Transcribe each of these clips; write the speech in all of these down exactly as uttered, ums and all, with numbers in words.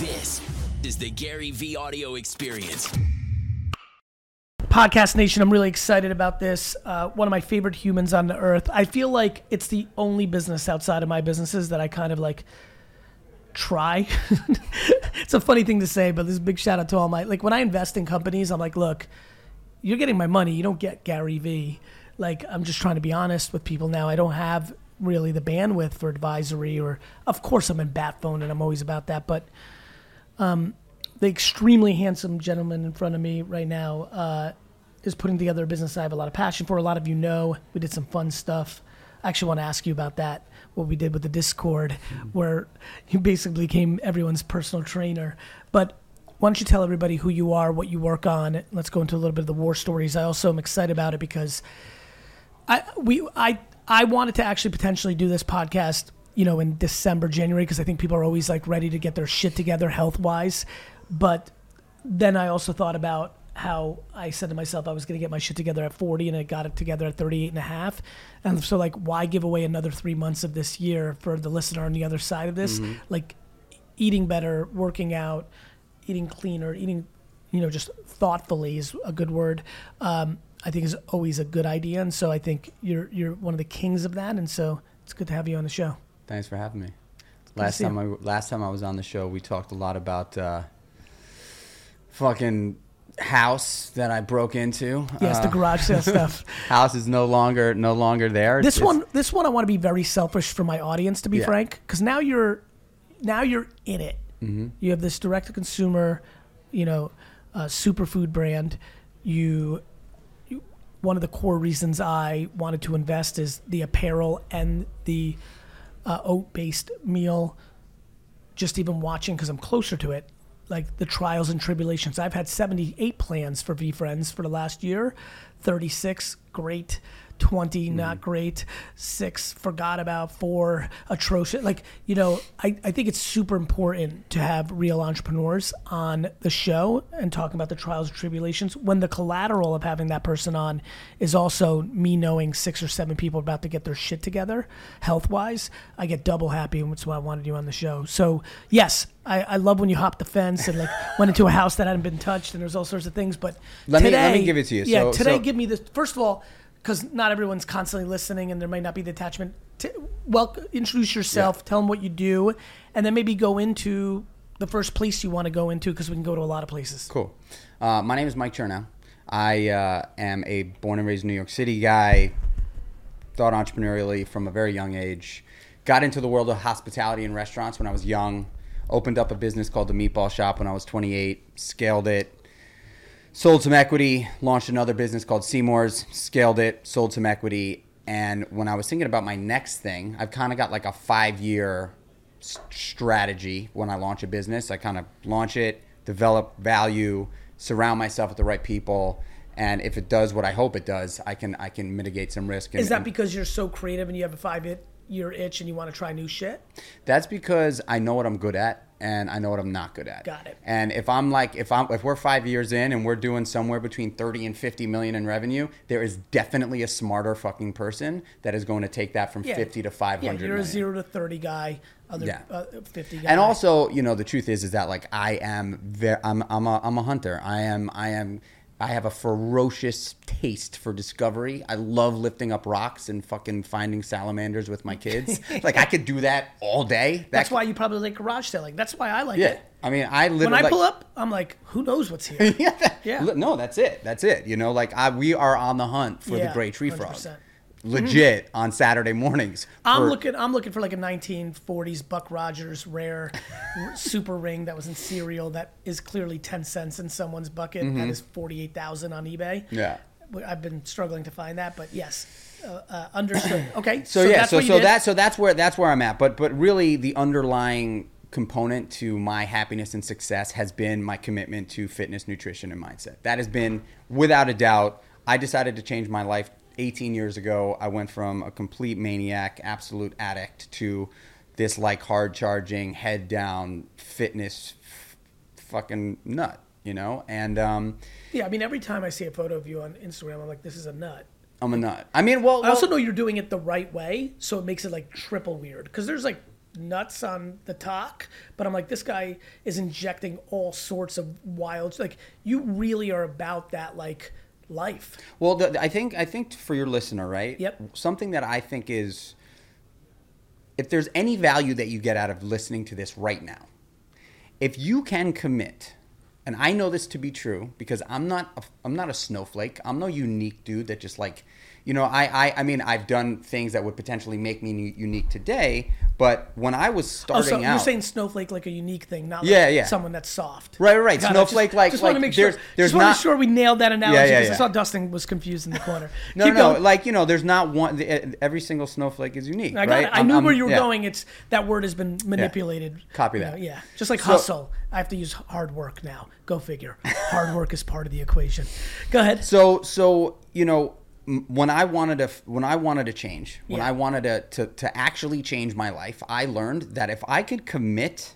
This is the Gary V Audio Experience. Podcast Nation, I'm really excited about this. Uh, one of my favorite humans on the earth. I feel like it's the only business outside of my businesses that I kind of like try. It's a funny thing to say, but this is a big shout out to all my, like when I invest in companies, I'm like, look, you're getting my money. You don't get Gary V. Like, I'm just trying to be honest with people now. I don't have really the bandwidth for advisory, or of course I'm in bat phone and I'm always about that, but um, the extremely handsome gentleman in front of me right now uh, is putting together a business I have a lot of passion for. A lot of you know we did some fun stuff. I actually want to ask you about that, what we did with the Discord, where you basically became everyone's personal trainer. But why don't you tell everybody who you are, what you work on? Let's go into a little bit of the war stories. I also am excited about it because I we I I wanted to actually potentially do this podcast, you know, in December, January, because I think people are always like ready to get their shit together health-wise. But then I also thought about how I said to myself I was going to get my shit together at forty, and I got it together at thirty-eight and a half. And so, like, why give away another three months of this year for the listener on the other side of this? Mm-hmm. Like, eating better, working out, eating cleaner, eating, you know, just thoughtfully is a good word. Um, I think is always a good idea. And so I think you're you're one of the kings of that. And so it's good to have you on the show. Thanks for having me. Last time I last time I was on the show, we talked a lot about uh, fucking house that I broke into. Yes, uh, the garage sale stuff. House is no longer no longer there. This it's, one, this one, I want to be very selfish for my audience, to be yeah. frank, because now you're now you're in it. Mm-hmm. You have this direct to consumer, you know, uh, superfood brand. You, you, one of the core reasons I wanted to invest is the apparel and the uh, oat-based meal. Just even watching, because I'm closer to it, like the trials and tribulations. I've had seventy-eight plans for VeeFriends for the last year, thirty-six great, twenty mm. not great, six forgot about, four atrocious. Like, you know, I, I think it's super important to have real entrepreneurs on the show and talking about the trials and tribulations when the collateral of having that person on is also me knowing six or seven people about to get their shit together health-wise. I get double happy, and that's why I wanted you on the show. So, yes, I, I love when you hop the fence and like went into a house that hadn't been touched and there's all sorts of things. But let today, me let me give it to you. Yeah, so, today so, give me this. First of all, because not everyone's constantly listening and there might not be the attachment. To, well, introduce yourself, yeah. tell them what you do, and then maybe go into the first place you want to go into, because we can go to a lot of places. Cool. Uh, my name is Mike Chernow. I uh, am a born and raised New York City guy. Thought entrepreneurially from a very young age. Got into the world of hospitality and restaurants when I was young. Opened up a business called The Meatball Shop when I was twenty-eight. Scaled it. Sold some equity, launched another business called Seymour's, scaled it, sold some equity. And when I was thinking about my next thing, I've kind of got like a five-year strategy when I launch a business. I kind of launch it, develop value, surround myself with the right people. And if it does what I hope it does, I can I can mitigate some risk. And, Is that and, because you're so creative and you have a five-year itch and you want to try new shit? That's because I know what I'm good at. And I know what I'm not good at. Got it. And if I'm like, if I'm, if we're five years in and we're doing somewhere between thirty and fifty million in revenue, there is definitely a smarter fucking person that is going to take that from yeah. fifty to five hundred. Yeah, you're million. a zero to thirty guy, other yeah. uh, fifty guy. And also, you know, the truth is, is that like I am, very, I'm, I'm a, I'm a hunter. I am, I am. I have a ferocious taste for discovery. I love lifting up rocks and fucking finding salamanders with my kids. Like, I could do that all day. That That's could, why you probably like garage selling. That's why I like yeah. it. I mean, I literally... When I like, pull up, I'm like, who knows what's here? yeah, yeah. No, that's it. That's it. You know, like, I, we are on the hunt for yeah, the gray tree frog. one hundred percent. Legit on Saturday mornings. I'm looking. I'm looking for like a nineteen forties Buck Rogers rare super ring that was in cereal that is clearly ten cents in someone's bucket. Mm-hmm. That is forty-eight thousand on eBay. Yeah, I've been struggling to find that, but yes, uh, uh, understood. Okay, so, so yeah, that's so so that so that's where that's where I'm at. But but really, the underlying component to my happiness and success has been my commitment to fitness, nutrition, and mindset. That has been, without a doubt, I decided to change my life eighteen years ago. I went from a complete maniac, absolute addict, to this like hard charging, head down, fitness f- fucking nut, you know? And um, yeah, I mean, every time I see a photo of you on Instagram, I'm like, this is a nut. I'm a nut. I mean, well, well I also know you're doing it the right way, so it makes it like triple weird. Because there's like nuts on the talk, but I'm like, this guy is injecting all sorts of wild, like you really are about that like life. Well, the, I think I think for your listener, right? Yep. Something that I think is, if there's any value that you get out of listening to this right now, if you can commit, and I know this to be true because I'm not a, I'm not a snowflake. I'm no unique dude that just like, you know, I, I, I mean, I've done things that would potentially make me u- unique today, but when I was Oh, starting so out, you're saying snowflake like a unique thing, not like Yeah, yeah. someone that's soft. Right, right, right. Got it. Snowflake, just, like- just like want to make sure. there's- there's just want to not- make sure we nailed that analogy Yeah, yeah, because I yeah. saw Dustin was confused in the corner. no, Keep no, going. like, you know, there's not one. The, every single snowflake is unique. I got right? it. I I'm- knew I'm- where you were yeah. going. It's that word has been manipulated. Copy You that. know, yeah, just like So- hustle. I have to use hard work now. Go figure. Hard work is part of the equation. Go ahead. So, so you know, m- when I wanted to, when I wanted to change, when Yeah. I wanted to, to to actually change my life, I learned that if I could commit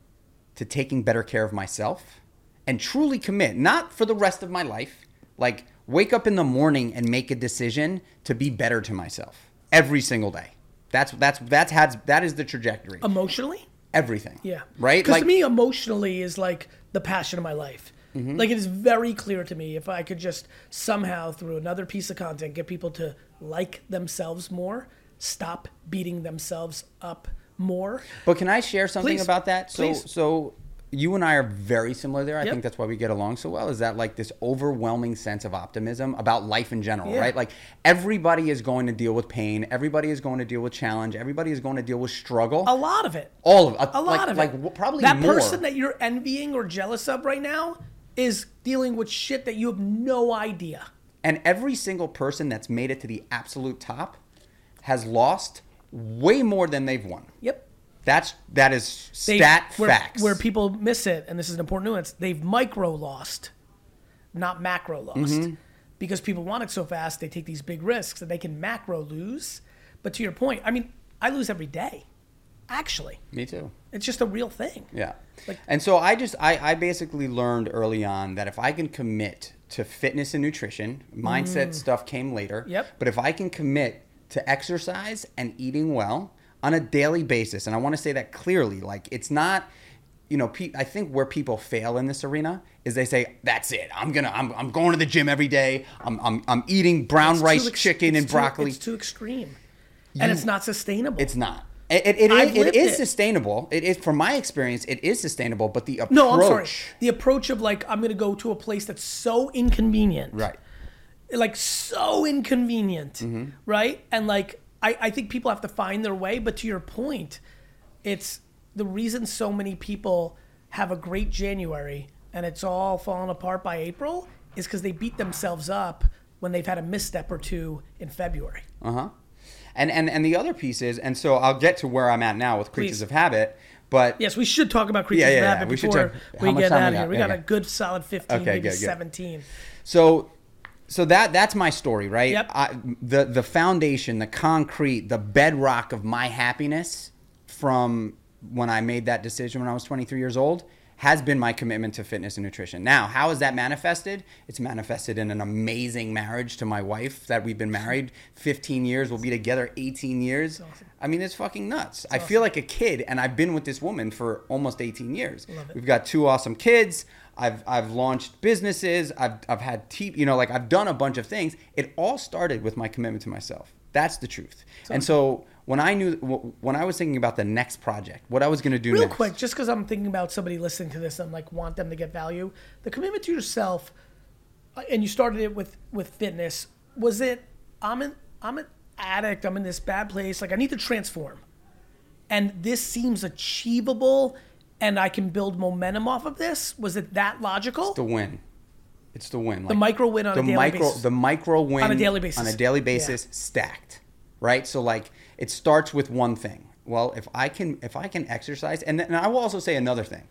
to taking better care of myself and truly commit, not for the rest of my life, like wake up in the morning and make a decision to be better to myself every single day. That's that's that's has that is the trajectory. Emotionally. Everything. Yeah. Right. Because to me, emotionally is like the passion of my life. Mm-hmm. Like it is very clear to me if I could just somehow through another piece of content get people to like themselves more, stop beating themselves up more. But can I share something Please. about that? So, Please. so you and I are very similar there. I Yep. think that's why we get along so well. Is that like this overwhelming sense of optimism about life in general, Yeah. right? Like everybody is going to deal with pain. Everybody is going to deal with challenge. Everybody is going to deal with struggle. A lot of it. All of it. A lot like, of like, it. w- probably that more. person that you're envying or jealous of right now is dealing with shit that you have no idea. And every single person that's made it to the absolute top has lost way more than they've won. Yep. That's that is They- stat where, facts. Where people miss it, and this is an important nuance, they've micro lost, not macro lost. Mm-hmm. Because people want it so fast, they take these big risks that they can macro lose. But to your point, I mean, I lose every day. Actually, Me too. it's just a real thing. Yeah. Like- and so I just I, I basically learned early on that if I can commit to fitness and nutrition, mindset stuff came later. Mm. Yep. But if I can commit to exercise and eating well on a daily basis, and I want to say that clearly, like it's not, you know, pe- I think where people fail in this arena is they say, that's it. I'm gonna I'm, I'm going to the gym every day. I'm I'm, I'm eating brown It's rice too ex- chicken it's and too- broccoli. It's too extreme. and it's not sustainable. It's not. It, it, it, I've is, it lived is it. sustainable. It is, from my experience, it is sustainable. But the approach, No, I'm sorry. The approach of like, I'm going to go to a place that's so inconvenient. right? Like so inconvenient, Mm-hmm. right? And like, I, I think people have to find their way. But to your point, it's the reason so many people have a great January and it's all falling apart by April is because they beat themselves up when they've had a misstep or two in February. Uh huh. And and and the other piece is, and so I'll get to where I'm at now with Creatures Please. of Habit. But Yes, we should talk about Creatures Yeah, yeah, of yeah. Habit We should before talk- we how much get time out we of here. got? We Yeah, got a yeah. good solid fifteen, Okay, maybe good, good. seventeen. So, so that that's my story, right? Yep. I, the the foundation, the concrete, the bedrock of my happiness from when I made that decision when I was twenty-three years old has been my commitment to fitness and nutrition. Now, how is that manifested? It's manifested in an amazing marriage to my wife that we've been married fifteen years. We'll be together eighteen years. awesome. I mean, it's fucking nuts. I feel like a kid, and I've been with this woman for almost eighteen years. Love it. We've got two awesome kids. I've I've launched businesses. I've I've had te- you know like I've done a bunch of things. It all started with my commitment to myself. That's the truth. And so when I knew when I was thinking about the next project, what I was going to do Real next. quick, just because I'm thinking about somebody listening to this and like want them to get value, the commitment to yourself, uh, and you started it with with fitness. Was it I'm an I'm an addict. I'm in this bad place. Like I need to transform, and this seems achievable, and I can build momentum off of this. Was it that logical? the win. It's the win. The micro win on the a daily micro, basis. The micro win On a daily basis. On a daily Yeah. basis, stacked, right? So like it starts with one thing. Well, if I can, if I can exercise, and then and I will also say another thing.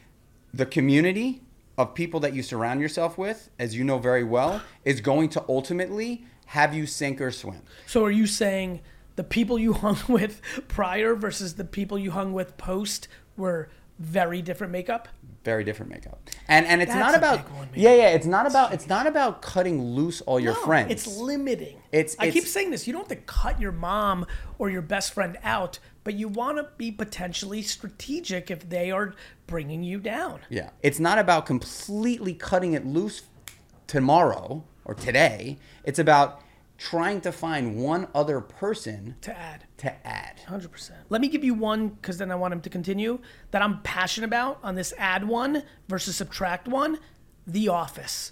The community of people that you surround yourself with, as you know very well, is going to ultimately have you sink or swim. So are you saying the people you hung with prior versus the people you hung with post were very different makeup. Very different makeup. And and it's That's not a about big one, man. yeah yeah it's not about it's not about cutting loose all your No, friends. It's limiting. It's- I keep it's- saying this. You don't have to cut your mom or your best friend out, but you want to be potentially strategic if they are bringing you down. Yeah. It's not about completely cutting it loose tomorrow or today. It's about trying to find one other person To add. to add. one hundred percent. Let me give you one, because then I want him to continue, that I'm passionate about on this add one versus subtract one. The Office.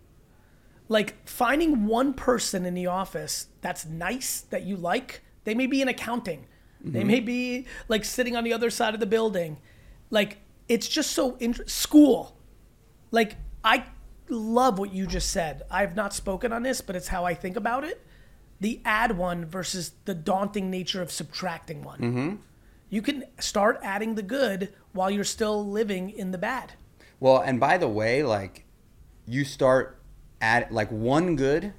Like, finding one person in the office that's nice, that you like. They may be in accounting. They may be, like, sitting on the other side of the building. Like, it's just so interesting. School. Like, I love what you just said. I have not spoken on this, but it's how I think about it. The add one versus the daunting nature of subtracting one. Mm-hmm. You can start adding the good while you're still living in the bad. Well, and by the way, like you start at like one good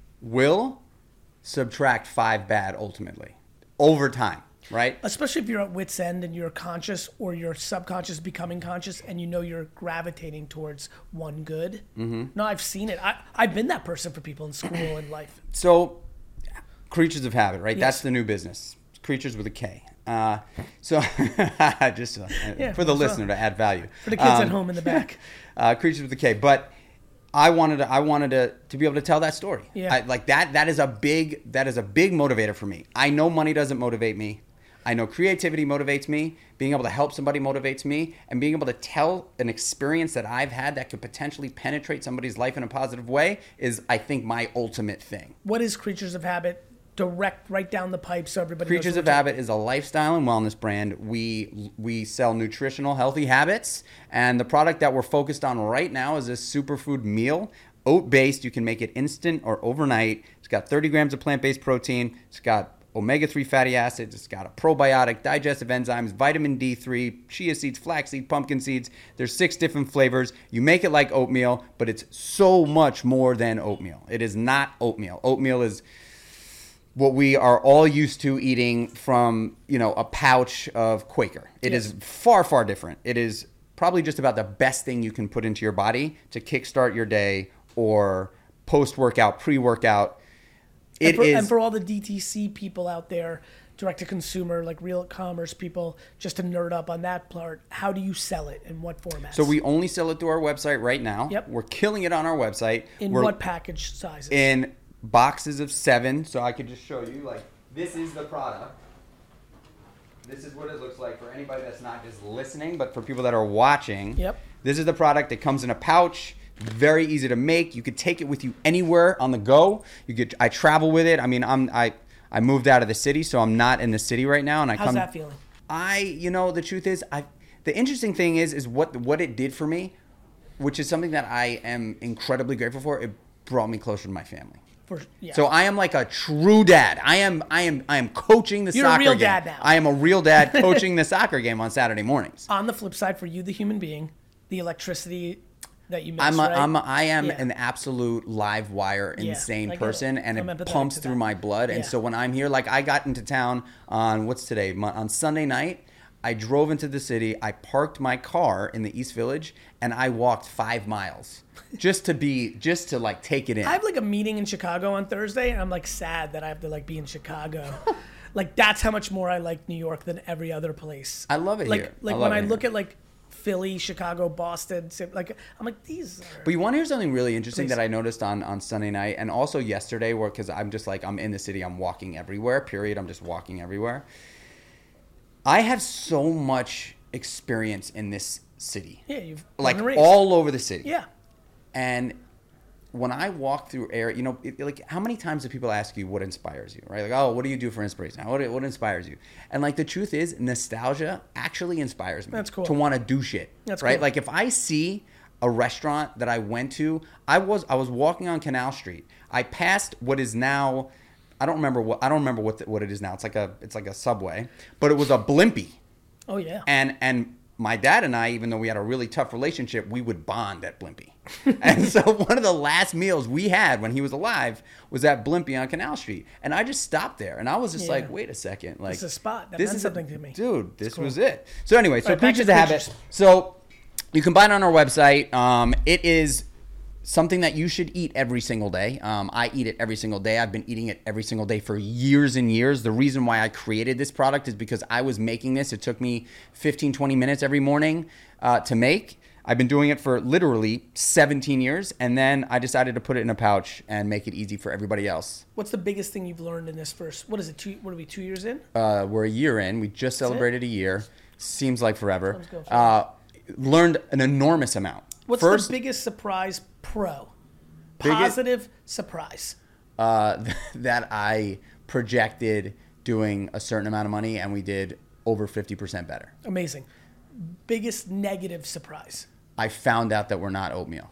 will subtract five bad ultimately over time, right? Especially if you're at wit's end and you're conscious or your subconscious becoming conscious and you know you're gravitating towards one good. Mm-hmm. No, I've seen it. I, I've been that person for people in school and life. So, creatures of habit, right? Yes. That's the new business. Creatures with a K. Uh, so, just uh, Yeah, for the so- listener to add value. For the kids Um, at home in the back. uh, creatures with a K. But I wanted to, I wanted to, to be able to tell that story. Yeah. I, like that. That is a big. That is a big motivator for me. I know money doesn't motivate me. I know creativity motivates me. Being able to help somebody motivates me, and being able to tell an experience that I've had that could potentially penetrate somebody's life in a positive way is, I think, my ultimate thing. What is Creatures of Habit? Direct right down the pipe so everybody Creatures knows of what we're Habit is a lifestyle and wellness brand. We we sell nutritional, healthy habits, and the product that we're focused on right now is this superfood meal, oat-based. You can make it instant or overnight. It's got thirty grams of plant-based protein. It's got omega three fatty acids. It's got a probiotic, digestive enzymes, vitamin D three, chia seeds, flaxseed, pumpkin seeds. There's six different flavors. You make it like oatmeal, but it's so much more than oatmeal. It is not oatmeal. Oatmeal is what we are all used to eating from, you know, a pouch of Quaker. It Yes. is far, far different. It is probably just about the best thing you can put into your body to kickstart your day or post-workout, pre-workout. It and for, is, and for all the D T C people out there, direct to consumer, like real commerce people, just to nerd up on that part, how do you sell it in what formats? so we only sell it through our website right now. Yep. We're killing it on our website. in We're what package sizes? in boxes of seven. So I could just show you, like, this is the product. This is what it looks like for anybody that's not just listening, but for people that are watching. Yep. This is the product. It comes in a pouch. Very easy to make. You could take it with you anywhere on the go. You could. I travel with it. I mean, I'm I I moved out of the city, so I'm not in the city right now. And I How's come. that feeling? I, you know, the truth is, I. The interesting thing is, is what what it did for me, which is something that I am incredibly grateful for. It brought me closer to my family. For, yeah. So I am like a true dad. I am I am I am coaching the You're a soccer real game. dad now. I am a real dad coaching the soccer game on Saturday mornings. On the flip side, for you, the human being, the electricity that you miss, I'm a, right? I'm a, I am Yeah. an absolute live wire Yeah, insane I get person, it. and I'm it empathetic pumps to through that. my blood. And Yeah. so when I'm here, like I got into town on what's today Mon- on Sunday night. I drove into the city. I parked my car in the East Village, and I walked five miles just to be just to like take it in. I have like a meeting in Chicago on Thursday, and I'm like sad that I have to like be in Chicago. Like that's how much more I like New York than every other place. I love it like, here. Like I when love I it look here. at like Philly, Chicago, Boston, Sa- like I'm like these. Are, But you want to hear something really interesting Please. that I noticed on, on Sunday night and also yesterday, where because I'm just like I'm in the city, I'm walking everywhere. Period. I'm just walking everywhere. I have so much experience in this city, yeah, you've like born and raised. all over the city. Yeah, And when I walk through air, you know, it, like how many times do people ask you what inspires you, right? Like, oh, what do you do for inspiration? What what inspires you? And like the truth is, nostalgia actually inspires me. That's cool. To want to do shit. That's right. cool. Like if I see a restaurant that I went to, I was I was walking on Canal Street. I passed what is now, I don't remember what I don't remember what the, what it is now. It's like a it's like a Subway, but it was a Blimpie. oh yeah. And and my dad and I, even though we had a really tough relationship, we would bond at Blimpie. And so one of the last meals we had when he was alive was at Blimpie on Canal Street. And I just stopped there. And I was just Yeah. like, wait a second. Like, It's a spot. That this meant is something a, to me. Dude, this cool. was it. So anyway, so All right, back to Creatures of Habit. Creatures. So you can buy it on our website. Um, it is something that you should eat every single day. Um, I eat it every single day. I've been eating it every single day for years and years. The reason why I created this product is because I was making this. It took me fifteen, twenty minutes every morning uh, to make. I've been doing it for literally seventeen years. And then I decided to put it in a pouch and make it easy for everybody else. What's the biggest thing you've learned in this first? What is it? Two? What are we? Two years in? Uh, we're a year in. We just celebrated a year. Seems like forever. Sounds good. Uh, learned an enormous amount. What's First, the biggest surprise pro? Biggest- Positive surprise. uh, that I projected doing a certain amount of money, and we did over fifty percent better. Amazing. Biggest negative surprise. I found out that we're not oatmeal.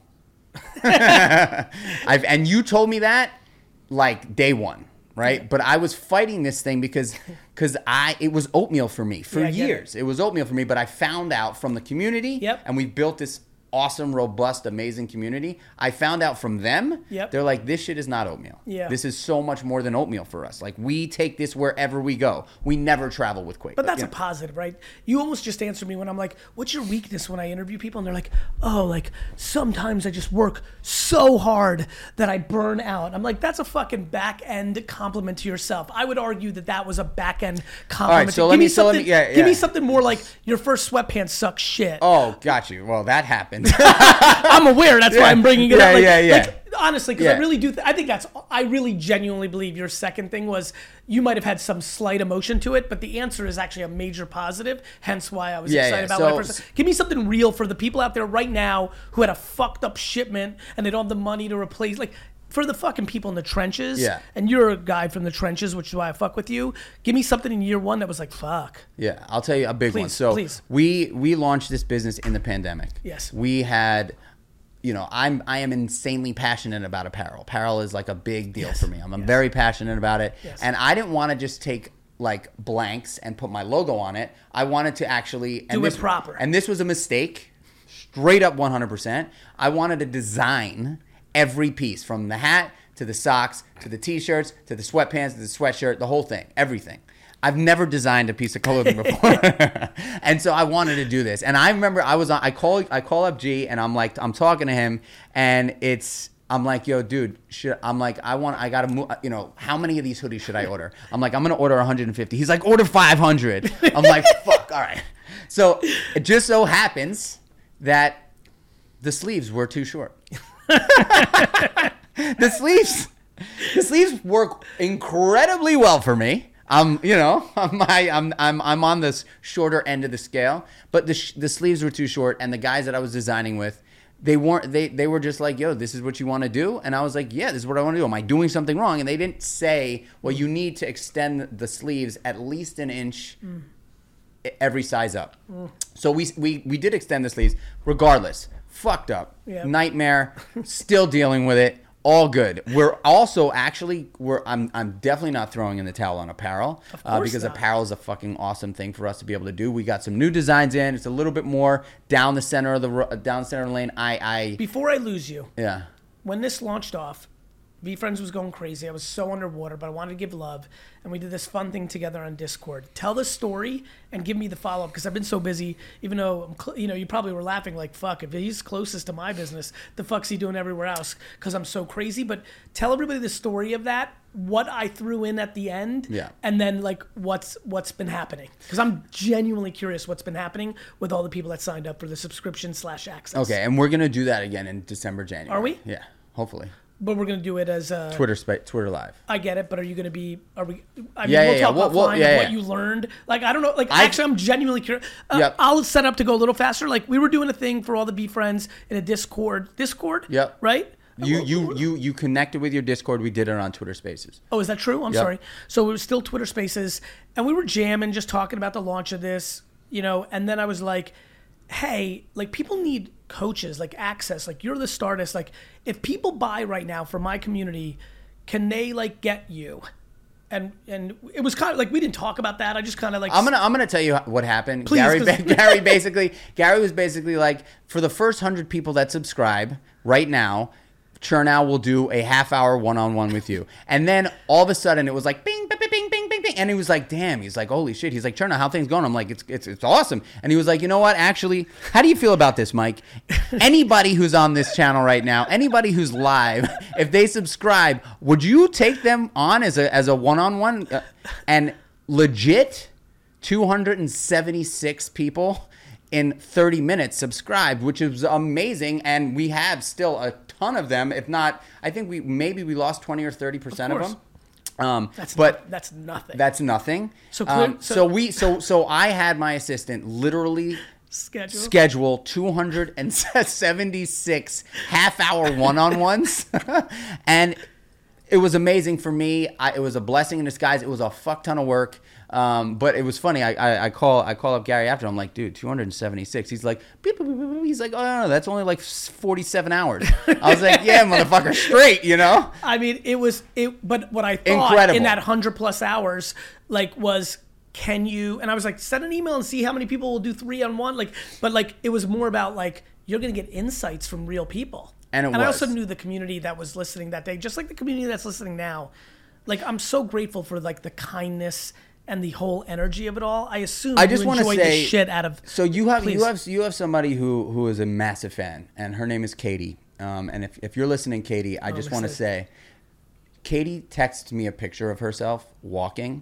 I've, and you told me that like day one, right? Yeah. But I was fighting this thing because because I it was oatmeal for me for Yeah, I get years. It. it was oatmeal for me, but I found out from the community, Yep. and we built this awesome, robust, amazing community. I found out from them, Yep. they're like, this shit is not oatmeal. Yeah. This is so much more than oatmeal for us. Like, we take this wherever we go. We never travel with Quake. But that's you a know. positive, right? You almost just answered me when I'm like, what's your weakness when I interview people? And they're like, oh, like sometimes I just work so hard that I burn out. I'm like, that's a fucking back end compliment to yourself. I would argue that that was a back end compliment. so Give let me- me so let me- something, yeah, give yeah. me something more like your first sweatpants suck shit. Oh, got you. Well, that happened. I'm aware. That's why Yeah. I'm bringing it Yeah, up. Like, yeah, yeah. like, honestly, because I Yeah. really do. Th- I think that's. I really genuinely believe your second thing was you might have had some slight emotion to it, but the answer is actually a major positive. Hence why I was Yeah, excited yeah. about So- my first. Give me something real for the people out there right now who had a fucked up shipment and they don't have the money to replace. Like for the fucking people in the trenches. Yeah. And you're a guy from the trenches, which is why I fuck with you. Give me something in year one that was like fuck. Yeah, I'll tell you a big one. Please, So please. we we launched this business in the pandemic. Yes. We had, you know, I'm I am insanely passionate about apparel. Apparel is like a big deal Yes. for me. I'm, I'm Yes. very passionate about it, Yes. and I didn't want to just take like blanks and put my logo on it. I wanted to actually and Do it this, proper. And this was a mistake, straight up one hundred percent. I wanted to design every piece from the hat to the socks to the t-shirts to the sweatpants to the sweatshirt, the whole thing, everything. I've never designed a piece of clothing before, and so I wanted to do this. And I remember I was on. I call I call up G, and I'm like, I'm talking to him, and it's. I'm like, yo, dude. Should, I'm like, I want. I gotta move. You know, how many of these hoodies should I order? I'm like, I'm gonna order one hundred fifty. He's like, order five hundred. I'm like, fuck. All right. So it just so happens that the sleeves were too short. the sleeves, the sleeves work incredibly well for me. I'm, you know, I'm, I, I'm, I'm, I'm on this shorter end of the scale, but the sh- the sleeves were too short, and the guys that I was designing with, they weren't, they, they were just like, yo, this is what you want to do, and I was like, yeah, this is what I want to do. Am I doing something wrong? And they didn't say, well, you need to extend the sleeves at least an inch. Mm. Every size up. Mm. So we, we we did extend the sleeves. Regardless, fucked up. Yep. Nightmare. Still dealing with it. All good. We're also actually we're I'm I'm definitely not throwing in the towel on apparel Of uh, course because not. apparel is a fucking awesome thing for us to be able to do. We got some new designs in. It's a little bit more down the center of the ro- down the center of the lane. I I Before I lose you, yeah. when this launched off, V Friends was going crazy. I was so underwater, but I wanted to give love. And we did this fun thing together on Discord. Tell the story and give me the follow-up because I've been so busy, even though, I'm cl- you know, you probably were laughing like, fuck, if he's closest to my business, the fuck's he doing everywhere else because I'm so crazy. But tell everybody the story of that, what I threw in at the end, Yeah. and then like what's what's been happening. Because I'm genuinely curious what's been happening with all the people that signed up for the subscription slash access. Okay, and we're gonna do that again in December, January. Are we? Yeah, hopefully. But we're going to do it as a... Twitter spa- Twitter live. I get it, but are you going to be? Are we? I mean, Yeah, we'll yeah, talk yeah. We'll- offline we'll- of yeah, what yeah. you learned. Like, I don't know. Like, I- actually, I'm genuinely curious. Uh, Yep. I'll set up to go a little faster. Like, we were doing a thing for all the B friends in a Discord. Discord. Yep. Right. You you you you connected with your Discord. We did it on Twitter Spaces. Oh, is that true? I'm Yep. sorry. So it was still Twitter Spaces, and we were jamming, just talking about the launch of this, you know. And then I was like, "Hey, like people need coaches, like access. Like you're the Stardust. Like if people buy right now for my community, can they like get you?" and and it was kind of like we didn't talk about that. I just kind of like I'm gonna I'm gonna tell you what happened. Please, Gary 'cause- Gary basically Gary was basically like, for the first hundred people that subscribe right now, Chernow will do a half hour one on one with you. And then all of a sudden it was like bing bing bing bing bing bing bing, and he was like, damn. He's like, holy shit. He's like, Chernow, how things going? I'm like, it's it's it's awesome. And he was like, you know what? Actually, how do you feel about this, Mike? Anybody who's on this channel right now, anybody who's live, if they subscribe, would you take them on as a as a one on one? And legit, two hundred seventy-six people in thirty minutes subscribed, which is amazing. And we have still a ton of them. If not, I think we maybe we lost twenty or thirty percent of, of them. Um, that's but not, that's nothing. That's nothing. So, um, so, so we so so I had my assistant literally schedule schedule two hundred seventy-six half hour one-on-ones, and it was amazing for me. I, it was a blessing in disguise. It was a fuck ton of work. Um, but it was funny. I, I, I call I call up Gary after. I'm like, dude, two hundred seventy-six. He's like, beep, beep, beep, beep. He's like, oh no, no, that's only like forty-seven hours. I was like, yeah, motherfucker, straight, you know. I mean, it was it. But what I thought Incredible. in that hundred plus hours, like, was can you? And I was like, send an email and see how many people will do three on one. Like, but like, it was more about like you're gonna get insights from real people. And it and was. I also knew the community that was listening that day, just like the community that's listening now. Like, I'm so grateful for like the kindness and the whole energy of it all. I assume I just you want to enjoyed say, the shit out of. So you have Please. you have you have somebody who who is a massive fan, and her name is Katie. Um, and if if you're listening, Katie, I Oh, just want to say, Katie texts me a picture of herself walking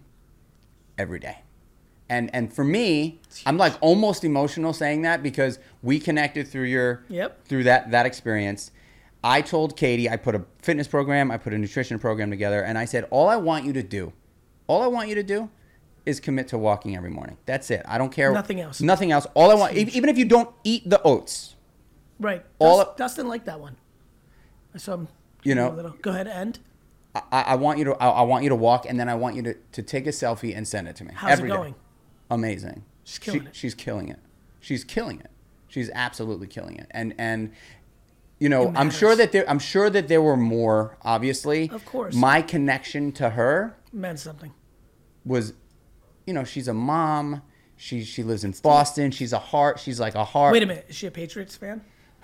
every day. And and for me, I'm like almost emotional saying that because we connected through your Yep. through that that experience. I told Katie, I put a fitness program, I put a nutrition program together, and I said, all I want you to do, all I want you to do is commit to walking every morning. That's it. I don't care. Nothing else. Nothing else. All I want, e- even if you don't eat the oats, Right. all Dust, of- Dustin liked that one. I saw him. You know- a little. Go ahead, end. I, I want you to, I, I want you to walk, and then I want you to, to take a selfie and send it to me. How's every it day. going? Amazing. She's killing She- it. She's killing it. She's killing it. She's absolutely killing it. And and you know, It I'm sure matters. that there, I'm sure that there were more. Obviously, Of course. My connection to her Meant something. was, you know, she's a mom. She she lives in Boston. She's a heart. She's like a heart. Wait a minute. Is she a Patriots fan?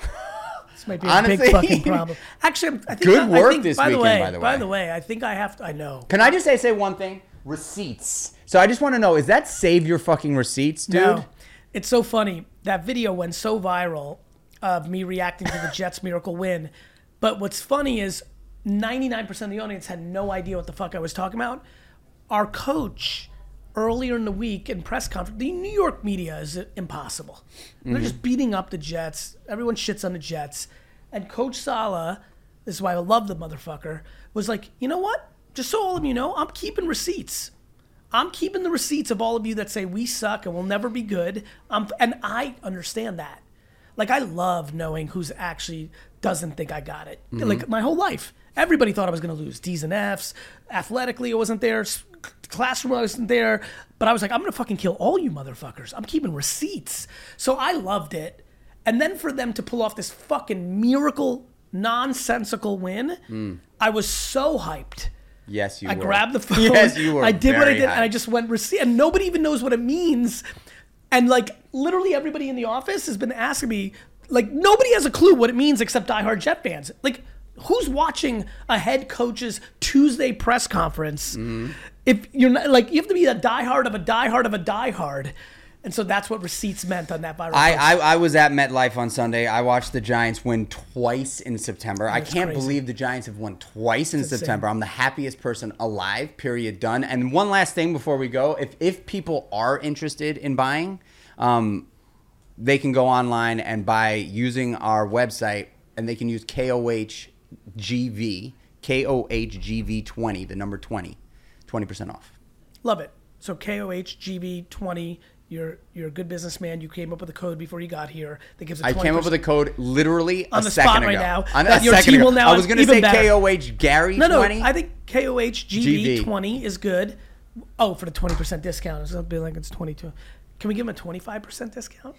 This might be a Honestly- big fucking problem. Actually, I think Good I, work I think, this by the weekend, way, by the By way. the way, I think I have to. I know. Can I just say say one thing? Receipts. So I just want to know: is that save your fucking receipts, dude? No. It's so funny. That video went so viral of me reacting to the Jets' miracle win. But what's funny is ninety-nine percent of the audience had no idea what the fuck I was talking about. Our coach, earlier in the week in press conference, the New York media is impossible. They're just beating up the Jets. Everyone shits on the Jets. And Coach Saleh, this is why I love the motherfucker, was like, you know what? Just so all of you know, I'm keeping receipts. I'm keeping the receipts of all of you that say we suck and we'll never be good. Um, and I understand that. Like, I love knowing who's actually doesn't think I got it. Mm-hmm. Like, my whole life. Everybody thought I was going to lose. D's and F's. Athletically, I wasn't there. S- Classroom, I wasn't there. But I was like, I'm going to fucking kill all you motherfuckers. I'm keeping receipts. So I loved it. And then for them to pull off this fucking miracle, nonsensical win, Mm. I was so hyped. Yes, you I were. grabbed the phone. Yes, you were. I did what I very did, and I hyped. just went receipt. And nobody even knows what it means. And like literally everybody in the office has been asking me, like nobody has a clue what it means except diehard Jet fans. Like, who's watching a head coach's Tuesday press conference? Mm-hmm. If you're not like, you have to be a diehard of a diehard of a diehard. And so that's what receipts meant on that viral I, post. I, I was at MetLife on Sunday. I watched the Giants win twice in September. I That's can't crazy. believe the Giants have won twice in It's insane. September. I'm the happiest person alive, period, done. And one last thing before we go. If, if people are interested in buying, um, they can go online and buy using our website, and they can use K O H G V, K O H G V twenty, the number twenty, twenty percent off. Love it. So K O H G V twenty. You're you're a good businessman. You came up with a code before you got here that gives a I twenty percent. came up with a code literally On a the second spot ago. right now, On, that a your second team ago. will now I was have going to even say better. K O H Gary No, no, twenty. I think K O H G V G V. twenty is good. Oh, for the twenty percent discount. It'll be like it's twenty-two. Can we give him a twenty-five percent discount?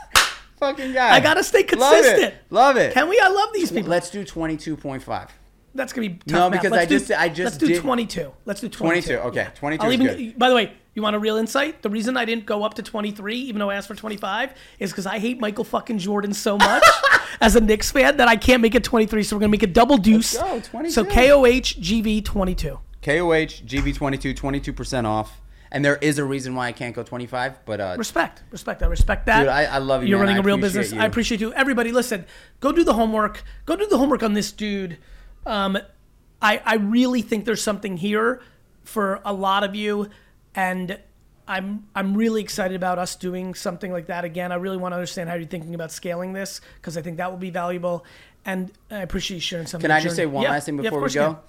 Fucking guy. I got to stay Love consistent. it. Love it. Can we? I love these people. Let's do twenty-two point five. That's gonna be tough No, math. because Let's I do- just- I just let's do did- twenty-two. Let's do twenty-two. twenty-two, okay. twenty-two I'll is even, good. By the way, you want a real insight? The reason I didn't go up to twenty-three, even though I asked for twenty-five, is because I hate Michael fucking Jordan so much as a Knicks fan that I can't make it twenty-three. So we're gonna make a double deuce. Let's go, twenty-two. So K O H G V twenty-two. K O H G V twenty-two, twenty-two percent off. And there is a reason why I can't go twenty-five, but uh, Respect, respect. I respect that. Dude, I- I love you, You're man. running I a real appreciate business. you. I appreciate you. Everybody, listen. Go do the homework. Go do the homework on this dude. Um, I I really think there's something here for a lot of you, and I'm I'm really excited about us doing something like that again. I really want to understand how you're thinking about scaling this because I think that will be valuable, and I appreciate you sharing some. Can of I your just say journey. one Yeah, last thing yeah, of before we course you go? can.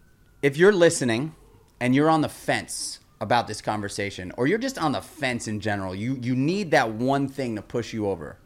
If you're listening and you're on the fence about this conversation, or you're just on the fence in general, you you need that one thing to push you over.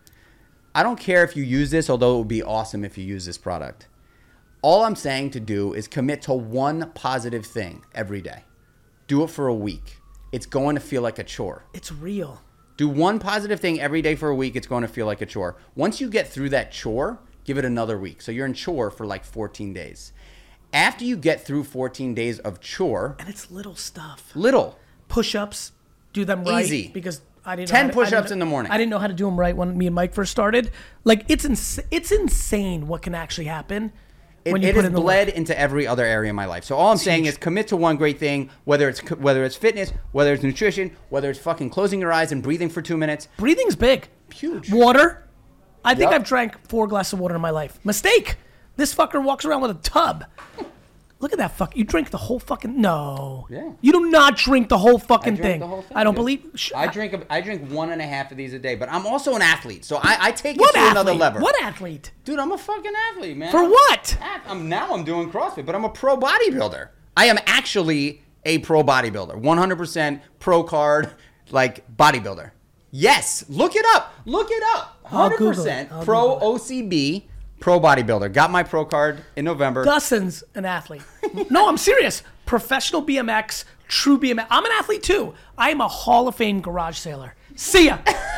I don't care if you use this, although it would be awesome if you use this product. All I'm saying to do is commit to one positive thing every day. Do it for a week. It's going to feel like a chore. It's real. Do one positive thing every day for a week. It's going to feel like a chore. Once you get through that chore, give it another week. So you're in chore for like fourteen days. After you get through fourteen days of chore, And it's little stuff. little, Push-ups, do them right. Easy. Because I didn't. ten know how to- I push-ups didn't- in the morning. I didn't know how to do them right when me and Mike first started. Like it's ins- it's insane what can actually happen it, when you it put has in the bled work. into every other area of my life. So all I'm saying huge. is commit to one great thing, whether it's whether it's fitness, whether it's nutrition, whether it's fucking closing your eyes and breathing for two minutes. Breathing's big. Huge. Water. I think Yep. I've drank four glasses of water in my life. Mistake. This fucker walks around with a tub. Look at that fuck. You drink the whole fucking no. Yeah. You do not drink the whole fucking I drink thing. the whole thing, I don't dude. believe. Sh- I drink a, I drink one and a half of these a day, but I'm also an athlete, so I, I take it What to athlete? another level. What athlete? Dude, I'm a fucking athlete, man. For I'm- what? Ath- I'm now I'm doing CrossFit, but I'm a pro bodybuilder. I am actually a pro bodybuilder, one hundred percent pro card, like bodybuilder. Yes, look it up. Look it up. I'll Google one hundred percent it. I'll pro Google it. O C B, pro bodybuilder. Got my pro card in November. Dustin's an athlete. No, I'm serious. Professional B M X, true B M X. I'm an athlete too. I am a Hall of Fame garage sailor. See ya.